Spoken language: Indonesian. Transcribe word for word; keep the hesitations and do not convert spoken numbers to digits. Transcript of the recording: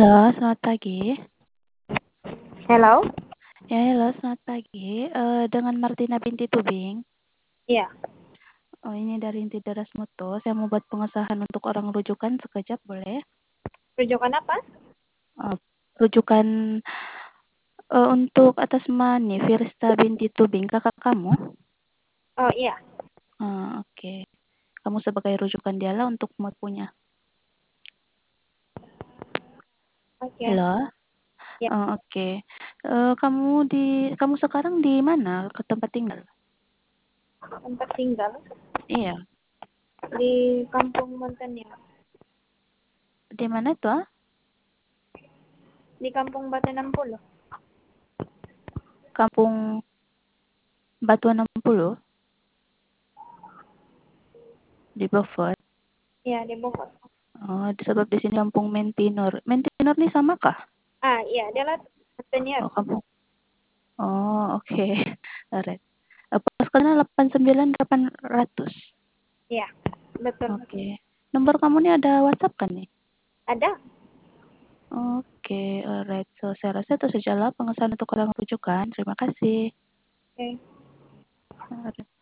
Halo, selamat pagi. Hello? Ya, halo, selamat pagi. Eh, dengan Martina binti Tubing. Iya. Oh, ini dari Inti Deras Mutu. Saya mau buat pengesahan untuk orang rujukan sekejap, boleh? Rujukan apa? Eh, rujukan eh, untuk atas Mani, Firsta binti Tubing, kakak kamu. Oh iya. Ah, Oke. Kamu sebagai rujukan dialah untuk punya. Oke. Halo. Ya, Oh, Oke. Eh, kamu di kamu sekarang di mana? Ke tempat tinggal? tempat tinggal Iya. di Kampung Montanier. Di mana tuh? Ah? Di Kampung Batu enam puluh. Kampung Batu enam puluh di Beaufort. Iya, di Bogor. Oh, sebab di sini kampung Mentinor. Mentinor ini sama kah? Ah, iya, adalah Montanier. Oh, kampung. Oh, oke. Okay. Alright. Pas kalian delapan sembilan delapan ratus. Iya, betul. Oke. Okay. Nomor kamu ini ada WhatsApp kan nih? Ada? Oke, okay, alright. So, saya rasa itu sajalah pengesahan untuk orang rujukan. Terima kasih. Oke. Alright.